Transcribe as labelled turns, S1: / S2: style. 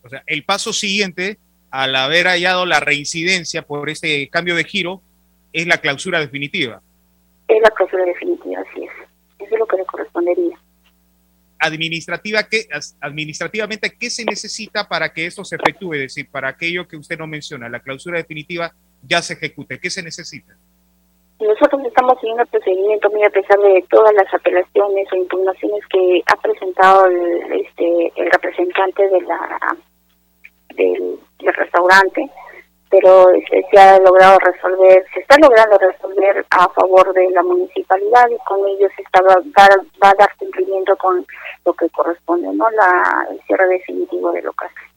S1: O sea, el paso siguiente, al haber hallado la reincidencia por este cambio de giro, es la clausura definitiva.
S2: Es la clausura definitiva, así es. Eso es lo que le correspondería.
S1: Administrativamente, ¿qué se necesita para que esto se efectúe? Es decir, para aquello que usted no menciona, la clausura definitiva ya se ejecute. ¿Qué se necesita?
S2: Nosotros estamos siguiendo el procedimiento muy a pesar de todas las apelaciones o impugnaciones que ha presentado el representante del restaurante, pero se está logrando resolver a favor de la municipalidad y con ello va a dar cumplimiento con lo que corresponde, ¿no? El cierre definitivo del local.